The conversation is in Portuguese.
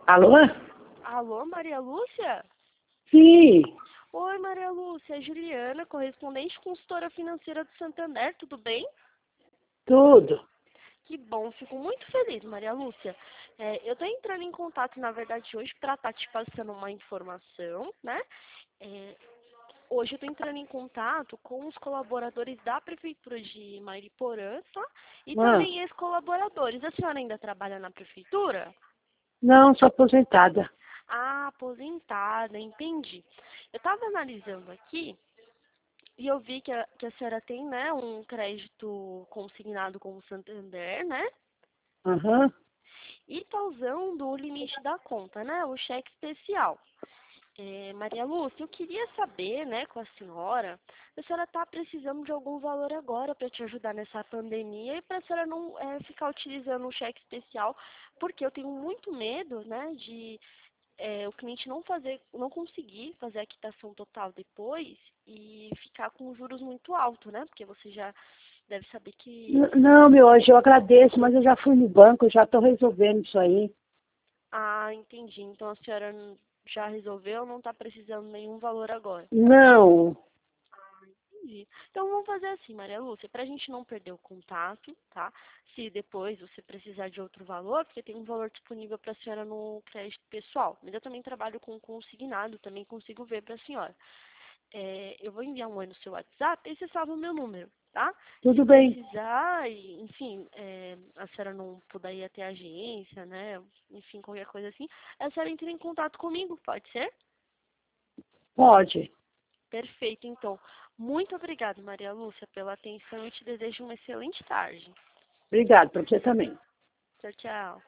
Alô? Alô, Maria Lúcia? Sim, Oi, Maria Lúcia, é Juliana, correspondente consultora financeira do Santander, tudo bem? tudo. Que bom, fico muito feliz, Maria Lúcia. Eu estou entrando em contato, na verdade, hoje para estar te passando uma informação, né? É, hoje eu estou entrando em contato com os colaboradores da Prefeitura de Mariporã, tá? E Ah, também ex-colaboradores. A senhora ainda trabalha na Prefeitura? não, sou aposentada. Ah, aposentada, entendi. Eu estava analisando aqui e eu vi que a senhora tem, né, um crédito consignado com o Santander, né? Aham. E está usando o limite da conta, né? O cheque especial. Maria Lúcia, eu queria saber, né, com a senhora, se a senhora está precisando de algum valor agora para te ajudar nessa pandemia e para a senhora não ficar utilizando o cheque especial, porque eu tenho muito medo, né, de o cliente não conseguir fazer a quitação total depois e ficar com juros muito altos, né? Porque você já deve saber que... Não, meu anjo, eu agradeço, mas eu já fui no banco, já estou resolvendo isso aí. Ah, entendi. Então a senhora já resolveu, não está precisando nenhum valor agora. Não, Entendi. Então vamos fazer assim, Maria Lúcia, para a gente não perder o contato, tá? Se depois você precisar de outro valor, porque tem um valor disponível para a senhora no crédito pessoal. Mas eu também trabalho com consignado, também consigo ver para a senhora. Eu vou enviar um oi no seu WhatsApp e você salva o meu número, tá? Se tudo bem. precisar, enfim, a senhora não puder ir até a agência, né? Enfim, qualquer coisa assim, a senhora entra em contato comigo, pode ser? Pode. Perfeito, então. Muito obrigada, Maria Lúcia, pela atenção e te desejo uma excelente tarde. Obrigado, para você também. Tchau, tchau.